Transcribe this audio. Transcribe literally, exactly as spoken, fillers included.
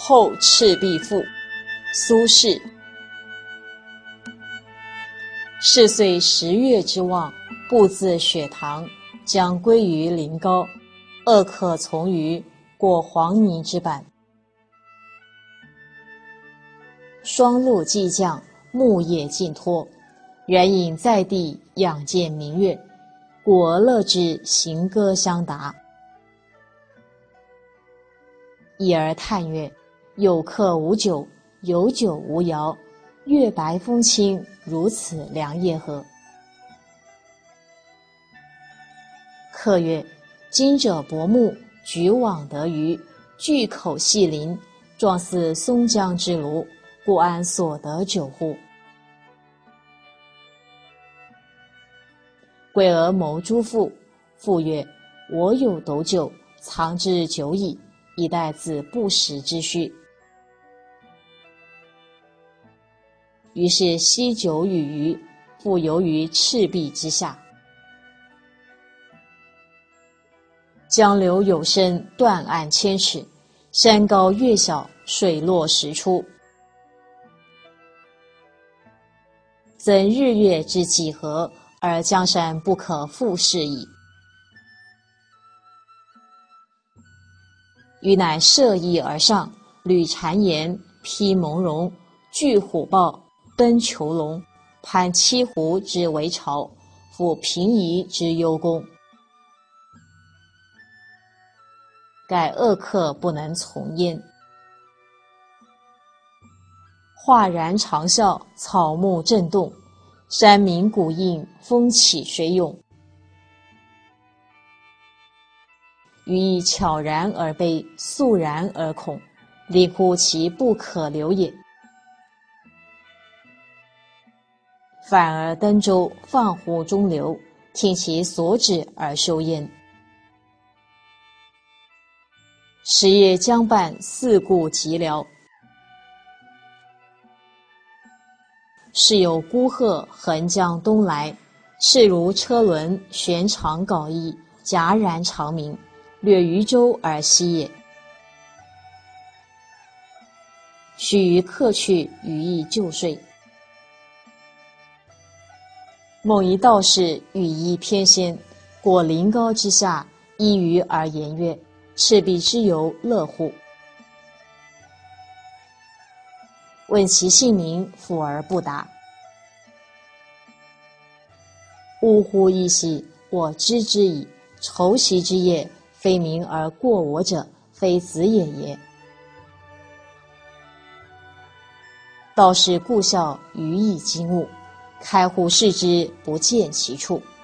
后赤壁赋，苏轼。是岁十月之望，步自雪堂，将归于临高，恶客从余，过黄泥之坂。霜露既降，木叶尽脱，人影在地，仰见明月，故而乐之，行歌相答。一而叹曰：有客无酒，有酒无肴，月白风清，如此良夜何？客曰：今者薄暮，举网得鱼，巨口细鳞，状似松江之鲈，故安所得酒乎？贵而谋诸父，父曰：我有斗酒，藏之久矣，以待子不时之需。于是吸酒与鱼，复游于赤壁之下。江流有深，断岸千尺，山高月小，水落石出。怎日月之几何，而江山不可复视矣。余乃涉邑而上，履谗言，披蒙茸，拒虎豹，奔虬龙，攀七湖之围巢，抚平夷之幽宫。盖恶客不能从焉。哗然长啸，草木震动，山鸣谷应，风起水涌。余亦悄然而悲，肃然而恐，理乎其不可留也。反而登舟，放乎中流，听其所指而休焉。时夜将半，四顾寂寥。是有孤鹤横江东来，势如车轮，旋长缟翼，戛然长鸣，掠渔舟而西也。须臾客去，余亦就睡。梦一道士羽衣翩跹，过临高之下，依鱼而言曰：赤壁之游，乐乎？问其姓名，抚而不答。呜呼一息，我知之矣。仇袭之夜，非鸣而过我者，非子也也。道士顾笑，余亦惊悟，开户视之，不见其处。